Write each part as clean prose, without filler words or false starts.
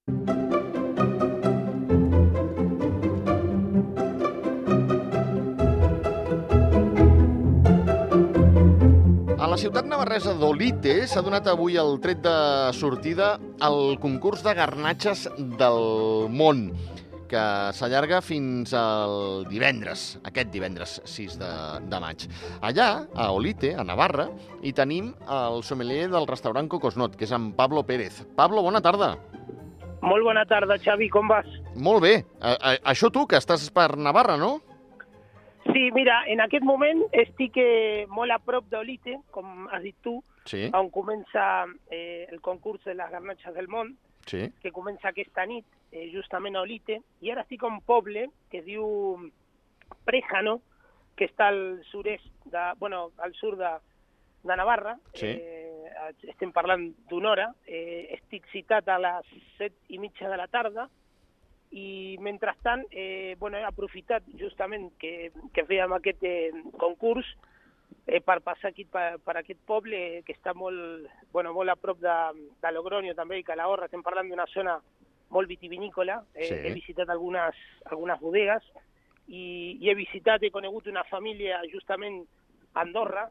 A la ciutat navarresa d'Olite s'ha donat avui el tret de sortida al concurs de garnatges del món, que s'allarga fins al divendres, aquest divendres 6 de maig. Allà, a Olite, a Navarra, hi tenim el sommelier del restaurant Cocosnot, que és en Pablo Pérez. Pablo, bona tarda. Molt bona tarda, Xavi, com vas? Molt bé. Això tu, que estàs per Navarra, no? Sí, mira, en aquest moment estic molt a prop d'Olite, com has dit tu, Sí. on comença el concurs de les garnatges del món, Sí. que comença aquesta nit, justament a Olite, i ara estic a un poble que es diu Préjano, que està al sud-est, al sud de Navarra. Sí. Estem parlant d'una hora. Estic citat a les 7:30 de la tarda, i mentrestant he aprofitat justament que fèiem aquest concurs per passar aquí per aquest poble que està molt a prop de Logroño també i Calahorra. Estem parlant d'una zona molt vitivinícola. Sí. He visitat algunes bodegues i he conegut una família justament a Andorra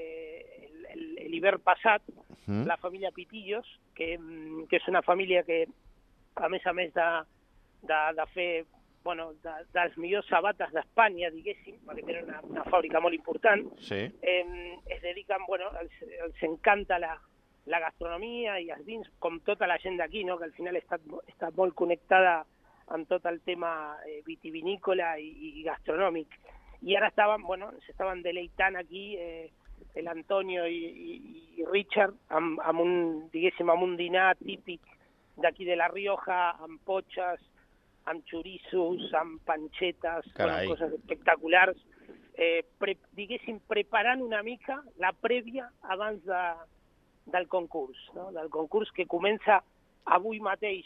l'hivern passat, la família Pitillos, que és una família que, a més de fer dels millors sabates d'Espanya, diguéssim, perquè tenen una fàbrica molt important, Sí. es dediquen, els encanta la gastronomia i els vins, com tota la gent d'aquí, no? Que al final està molt connectada amb tot el tema vitivinícola i gastronòmic. I ara s'estaven deleitant aquí l'Antonio i Richard amb un dinar típic d'aquí de La Rioja, amb potxes, amb xorissos, amb panxetes, coses espectaculars, preparant una mica la prèvia abans del concurs, no? Del concurs que comença avui mateix,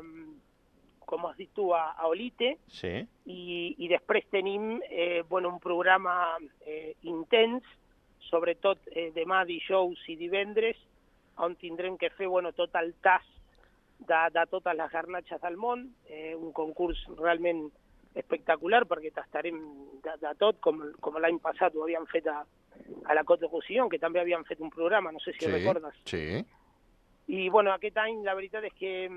com has dit tu, a Olite, Sí. i després tenim un programa intens, sobretot demà, dijous i divendres, on tindrem que fer tot el tast de totes les garnatges del món, un concurs realment espectacular, perquè tastarem de tot, com l'any passat ho havíem fet a la Côte de Roussillon, que també havíem fet un programa, no sé si recordes. Sí. I aquest any la veritat és que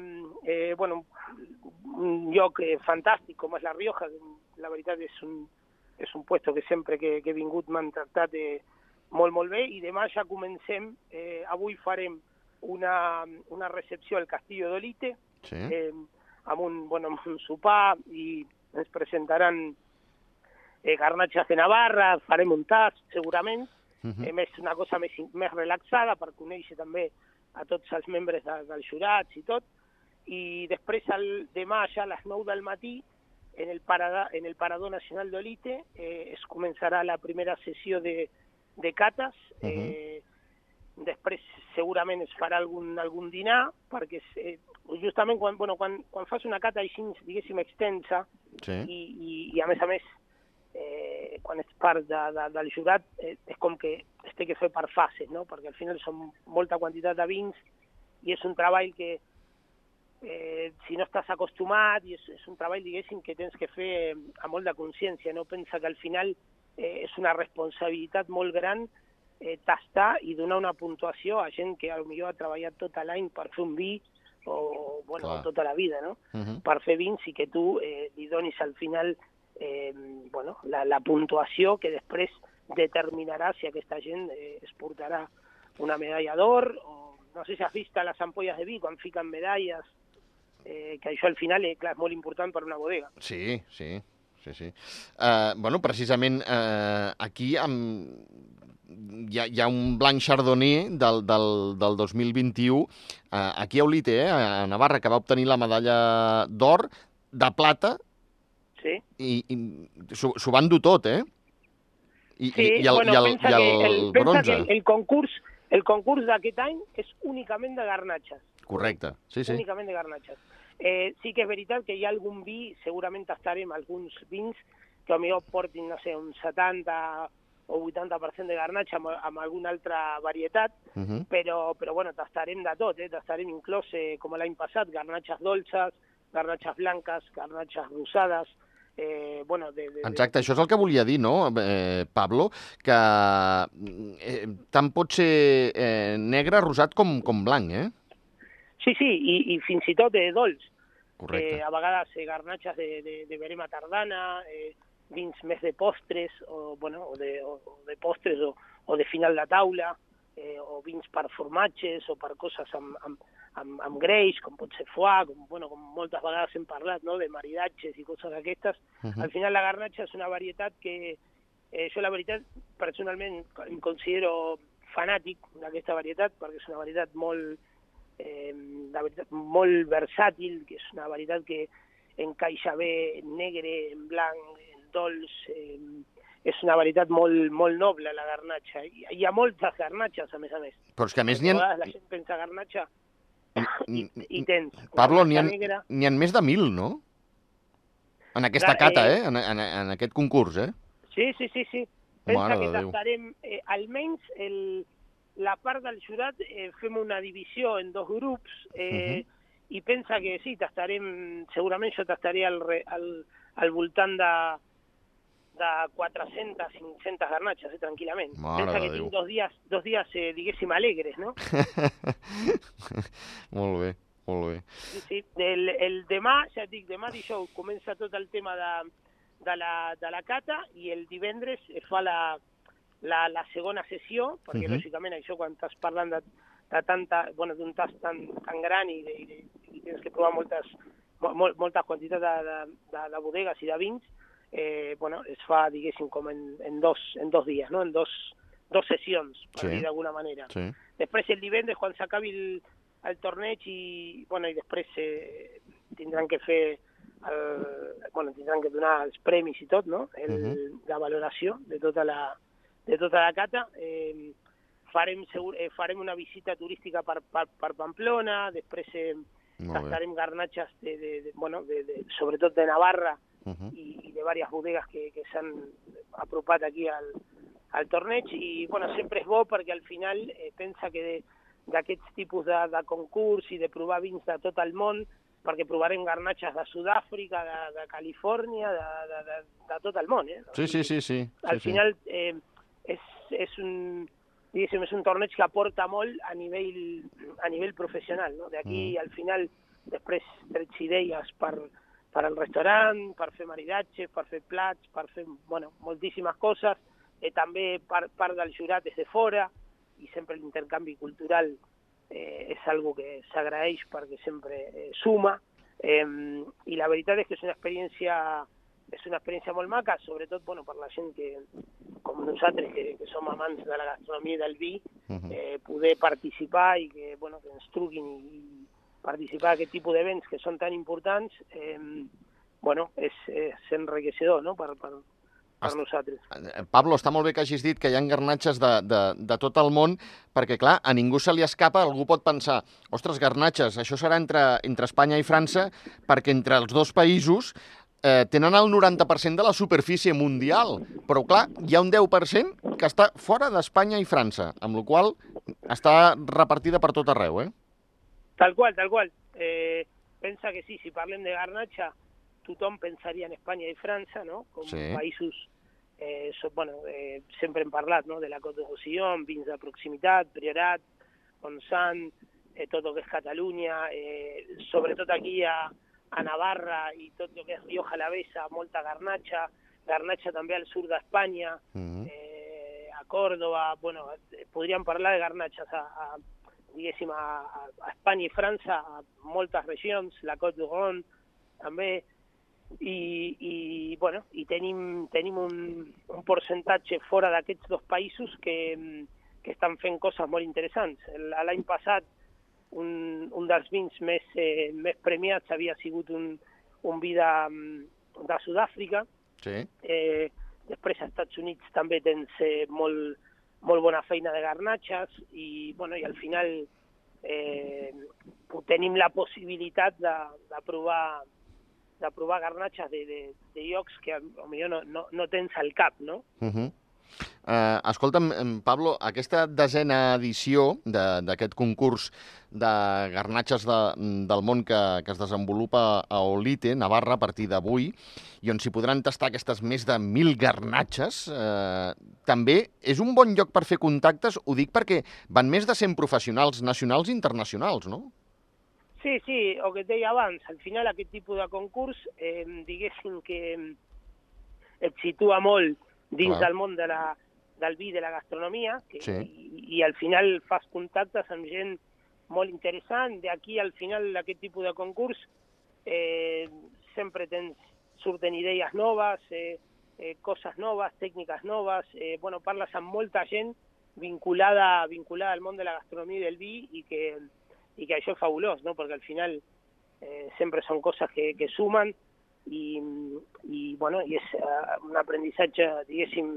un lloc fantàstic com és La Rioja, la veritat és un puesto que sempre que he vingut m'han tractat molt bé, i demà ja comencem, avui farem una recepció al Castillo d'Olite, Sí. amb un sopar, i ens presentaran garnatges de Navarra, farem un tast segurament, més una cosa més relaxada per conèixer també a tots els membres dels jurats i tot, i després demà ja a les 9 del matí en el Parador Nacional d'Olite es començarà la primera sessió de cates. Després segurament es farà algun dinar, perquè justament quan fas una cata així, diguéssim, extensa, i a més, quan ets part del jurat, és com que es té que fer per fases, no? Perquè al final són molta quantitat de vins, i és un treball que, si no estàs acostumat, i és un treball, diguéssim, que tens que fer amb molt de consciència, no? Pensa que al final és una responsabilitat molt gran tastar i donar una puntuació a gent que potser ha treballat tot l'any per fer un vi, o tota la vida, no? Per fer vins, i que tu li donis al final la puntuació que després determinarà si aquesta gent es portarà una medalla d'or, o no sé si has vist les ampolles de vi quan fiquen medalles, que això al final és molt important per una bodega. Sí. Precisament aquí hi ha un blanc chardonnay del 2021 aquí a Olite, a Navarra, que va obtenir la medalla d'or, de plata, i s'ho van dur tot, I el bronze. Pensa que el concurs d'aquest any és únicament de garnatges. Correcte, sí. Únicament de garnatges. Sí que és veritat que hi ha algun vi, segurament tastarem alguns vins que potser portin, no sé, un 70 o 80% de garnatxa amb alguna altra varietat, però bueno, tastarem de tot, tastarem inclòs, com l'any passat, garnatxes dolces, garnatxes blanques, garnatxes rosades, Exacte, això és el que volia dir, no, Pablo? Que tant pot ser negre, rosat com blanc, eh? Sí, i fins i tot dolç. Correcte. A vegades garnatxes de verema tardana, vins més de postres, o de postres o de final de taula, o vins per formatges o per coses amb greix, com pot ser foie, com moltes vegades hem parlat, no?, de maridatges i coses d'aquestes. Al final la garnatxa és una varietat que jo, la veritat, personalment em considero fanàtic d'aquesta varietat, perquè és una varietat molt versàtil, que és una varietat que encaixa bé en negre, en blanc, en dolç, és una varietat molt noble, la garnatxa. Hi ha moltes garnatxes, a més. Però és que a més la gent pensa garnatxa i tens. Pablo, n'hi ha més de 1.000, no? En aquesta cata, en aquest concurs, eh? Sí. Pensa que tastarem, almenys la part del jurat, fem una divisió en 2 grups, i pensa que sí, tastarem, segurament jo tastaré al voltant de 400, 500 garnatxes, tranquil·lament. Pensa que tinc 2 dies, diguéssim, alegres, no? Molt bé. Sí. El demà, ja et dic, demà dijous comença tot el tema de la cata, i el divendres es fa la segona sessió, perquè lògicament això, quan estàs parlant d'un tast tan gran i tens que provar moltes quantitats de bodegues i de vins, es fa, diguéssim, com en dos dies, no?, en dos sessions, per dir d'alguna manera. Després, el divendres, quan s'acabi el torneig, i després tindran que fer tindran que donar els premis i tot, no?, la valoració de tota la cata. Farem una visita turística per Pamplona, després tastarem garnatxes sobretot de Navarra i de diverses bodegues que s'han apropat aquí al torneig, i sempre és bo perquè al final pensa que d'aquests tipus de concurs i de provar vins de tot el món, perquè provarem garnatxes de Sud-àfrica, de Califòrnia, de tot el món, eh? Sí. Al final és un torneig que aporta molt a nivell professional, no? D'aquí al final després trets idees per al restaurant, per fer maridatges, per fer plats, per fer moltíssimes coses. També part del jurat és de fora, i sempre l'intercanvi cultural és algo que s'agraeix perquè sempre suma, i la veritat és que és una experiència molt maca, sobretot per la gent que, com nosaltres, que som amants de la gastronomia i del vi, poder participar i que ens truquin i participar d'aquest tipus d'events que són tan importants, és enriquecedor, no?, per nosaltres. Pablo, està molt bé que hagis dit que hi ha garnatxes de tot el món, perquè, clar, a ningú se li escapa, algú pot pensar, ostres, garnatxes, això serà entre Espanya i França, perquè entre els dos països tenen el 90% de la superfície mundial, però, clar, hi ha un 10% que està fora d'Espanya i França, amb la qual cosa està repartida per tot arreu, eh? Tal qual. Pensa que sí, si parlem de garnatxa, tothom pensaria en Espanya i França, no?, com països, sempre hem parlat, no?, de la Côte de Roussillon, vins de proximitat, Priorat, Montsant, tot el que és Catalunya, sobretot aquí a Navarra i tot el que és Rioja Alavesa, molta garnatxa també al sud d'Espanya, a Còrdova, podríem parlar de garnatxes diguéssim, a Espanya i França, a moltes regions, la Côte d'Oron també, i tenim un percentatge fora d'aquests dos països que estan fent coses molt interessants. L'any passat un dels vins més premiats havia sigut un vi de Sud-àfrica. Després als Estats Units també tens molt bona feina de garnatxes, i al final tenim la possibilitat de provar garnatxes de llocs que potser no tens al cap, no? Escolta'm, Pablo, aquesta desena edició d'aquest concurs de garnatges del món que es desenvolupa a Olite, Navarra, a partir d'avui, i on s'hi podran tastar aquestes més de 1.000 garnatges, també és un bon lloc per fer contactes, ho dic perquè van més de 100 professionals nacionals i internacionals, no? Sí, el que et deia abans, al final aquest tipus de concurs, diguéssim que et situa molt dins del món del vi i de la gastronomia, i al final fas contactes amb gent molt interessant. D'aquí al final d'aquest tipus de concurs sempre surten idees noves, coses noves, tècniques noves, parles amb molta gent vinculada al món de la gastronomia i del vi i que això és fabulós, no? Perquè al final sempre són coses que sumen i és un aprenentatge, diguéssim,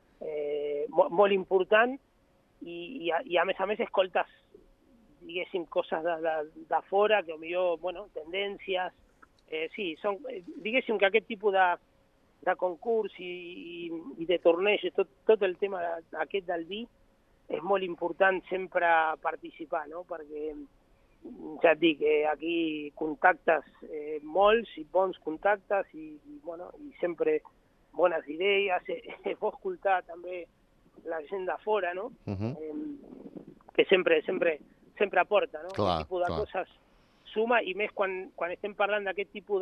molt important i a més escoltes, diguéssim, coses de fora que potser, tendències, diguéssim que aquest tipus de concurs i de torneig, tot el tema aquest del vi, és molt important sempre participar, no? Perquè ja et dic, aquí contactes molts i bons contactes i sempre bones idees, és bo escoltar també la gent de fora, no? Que sempre aporta, no? Aquest tipus de coses suma, i més quan estem parlant d'aquest tipus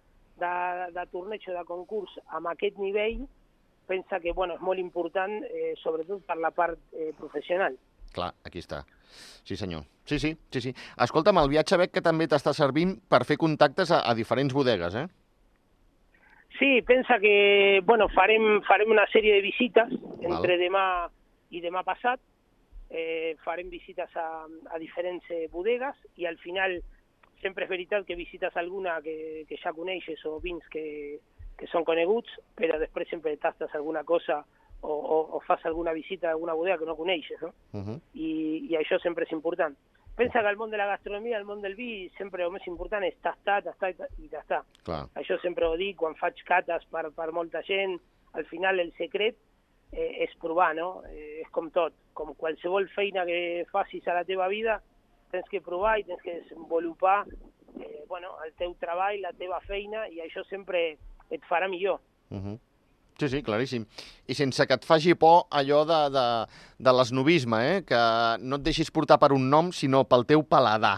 de torneig o de concurs amb aquest nivell, pensa que és molt important, sobretot per la part professional. Clar, aquí està. Sí, senyor. Sí. Escolta'm, el viatge veig que també t'està servint per fer contactes a diferents bodegues, eh? Sí, pensa que farem una sèrie de visites entre demà i demà passat. Farem visites a diferents bodegues i al final sempre és veritat que visites alguna que ja coneixes o vins que són coneguts, però després sempre tastes alguna cosa o fas alguna visita a alguna bodega que no coneixes, no? I això sempre és important. Pensa que al món de la gastronomia, al món del vi, sempre el més important és tastar i tastar. Clar. Això sempre ho dic quan faig cates per molta gent. Al final el secret és provar, no? És com tot. Com qualsevol feina que facis a la teva vida, tens que provar i tens que desenvolupar el teu treball, la teva feina, i això sempre et farà millor. Sí, claríssim. I sense que et faci por allò de l'esnovisme, que no et deixis portar per un nom, sinó pel teu paladar.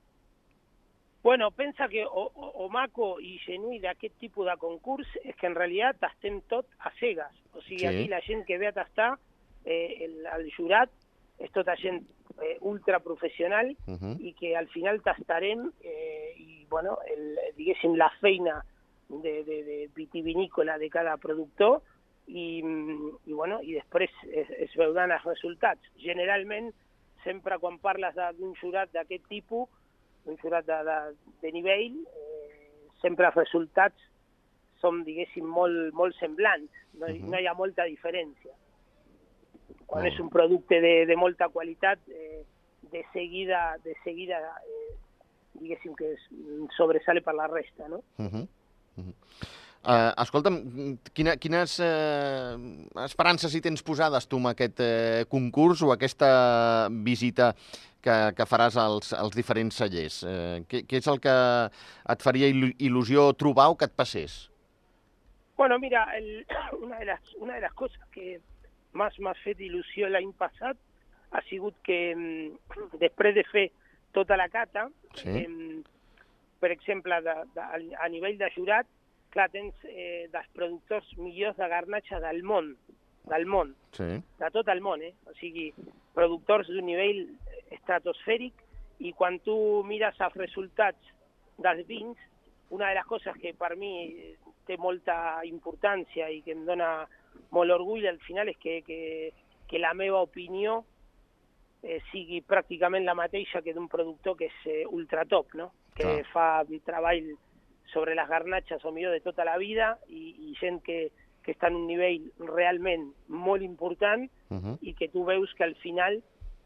Pensa que o maco i genuí d'aquest tipus de concurs és que en realitat tastem tot a cegues. O sigui, aquí la gent que ve a tastar, el jurat, és tota gent ultraprofessional i que al final tastarem diguéssim, la feina de vitivinícola de cada productor i després es veuran els resultats. Generalment, sempre quan parles d'un jurat d'aquest tipus, un jurat de nivell, sempre els resultats són, diguéssim, molt semblants, no hi ha molta diferència. Quan és un producte de molta qualitat, de seguida diguéssim que sobresale per la resta, no? Escolta'm, quines esperances hi tens posades tu amb aquest concurs o aquesta visita que faràs als diferents cellers? Què és el que et faria il·lusió trobar o que et passés? Mira, una de les coses que m'ha fet il·lusió l'any passat ha sigut que després de fer tota la cata, per exemple, a nivell de jurat, clar, tens dels productors millors de garnatxa del món, de tot el món, o sigui, productors d'un nivell estratosfèric, i quan tu mires els resultats dels vins, una de les coses que per mi té molta importància i que em dona molt orgull al final és que la meva opinió sigui pràcticament la mateixa que d'un productor que és ultratop, no? Que fa un treball sobre les garnatxes o millor de tota la vida i gent que està en un nivell realment molt important i que tu veus que al final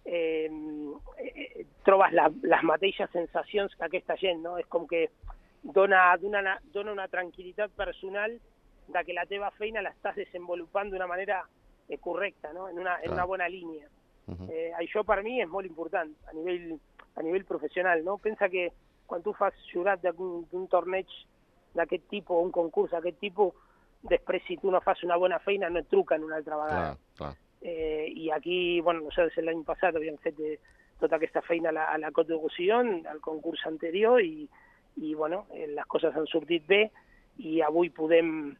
trobes les mateixes sensacions que aquesta gent, no? És com que dona una tranquil·litat personal de que la teva feina l'estàs desenvolupant d'una manera correcta, no? En una bona línia. Això per mi és molt important a nivell professional, no? Pensa que quan tu fas jurat d'un torneig d'aquest tipus o un concurs d'aquest tipus, després si tu no fas una bona feina no et truquen una altra vegada. Clar. I aquí, bueno, nosaltres l'any passat havíem fet tota aquesta feina a la Côte de Roussillon, al concurs anterior, i bueno, les coses han sortit bé, i avui podem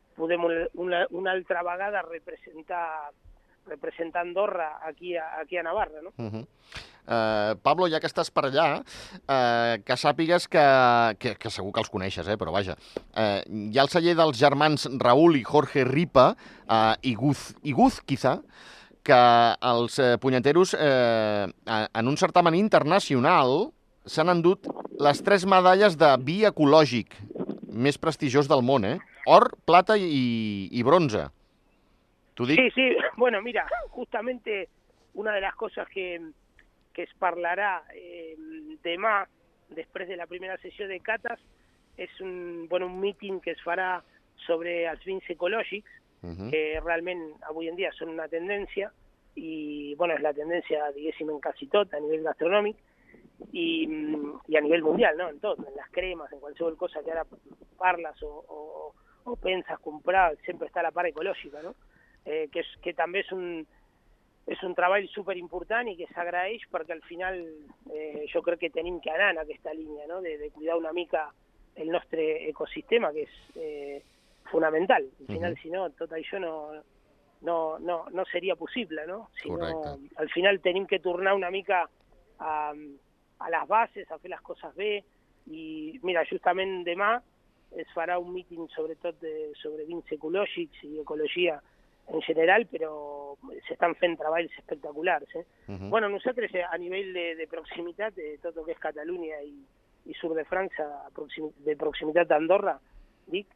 una altra vegada representar Andorra aquí a Navarra, no? Pablo, ja que estàs per allà, que sàpigues que segur que els coneixes, però vaja. Hi ha el celler dels germans Raúl i Jorge Ripa, Iguz, quizá, que els punyeteros en un certamen internacional s'han endut les 3 medalles de vi ecològic més prestigiós del món, or, plata i bronze. ¿T'ho dic? Sí, bueno, mira, justamente una de las cosas que es parlarà demà, després de la primera sessió de cates, és un meeting que es farà sobre els vins ecològics, que realment avui en dia són una tendència, i bueno, és la tendència, diguéssim, en quasi tot, a nivell gastronòmic, i a nivell mundial, no? En tot, en les cremes, en qualsevol cosa que ara parles o penses comprar, sempre està la part ecològica, no? Que també és un treball superimportant i que s'agraeix perquè al final jo crec que tenim que anar en aquesta línia, no? De cuidar una mica el nostre ecosistema, que és fonamental. Al final, si no, tot això no seria possible, no? Al final tenim que tornar una mica a les bases, a fer les coses bé, i mira, justament demà es farà un míting sobretot sobre vins ecològics i ecologia en general, però s'estan fent treballs espectaculars. Bueno, nosaltres a nivell de proximitat, de tot el que és Catalunya i sud de França, de proximitat d'Andorra, dic,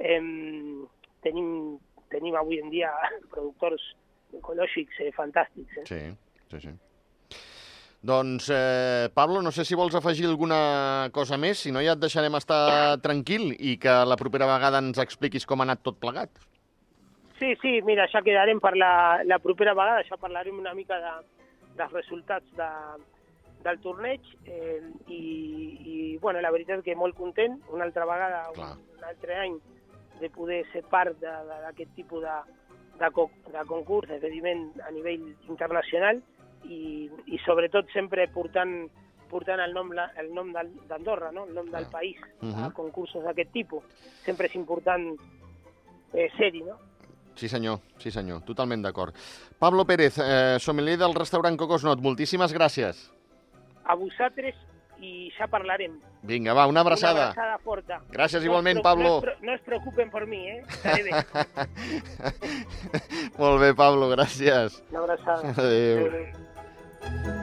tenim avui en dia productors ecològics fantàstics. Sí. Doncs, Pablo, no sé si vols afegir alguna cosa més, si no ja et deixarem estar tranquil i que la propera vegada ens expliquis com ha anat tot plegat. Sí, mira, ja quedarem per la propera vegada, ja parlarem una mica dels resultats del torneig, i bueno, la veritat que molt content, una altra vegada, un altre any, de poder ser part d'aquest tipus de concurs, d'esdeveniment a nivell internacional, i sobretot sempre portant el nom d'Andorra, no? El nom del país, a concursos d'aquest tipus. Sempre és important ser-hi, no? Sí senyor, totalment d'acord. Pablo Pérez, sommelier del restaurant Cocosnot, moltíssimes gràcies. A vosaltres, i ja parlarem. Vinga, va, una abraçada. Una abraçada forta. Gràcies igualment, Pablo. No es preocupen per mi, estaré bé. Molt bé, Pablo, gràcies. Una abraçada. Adéu.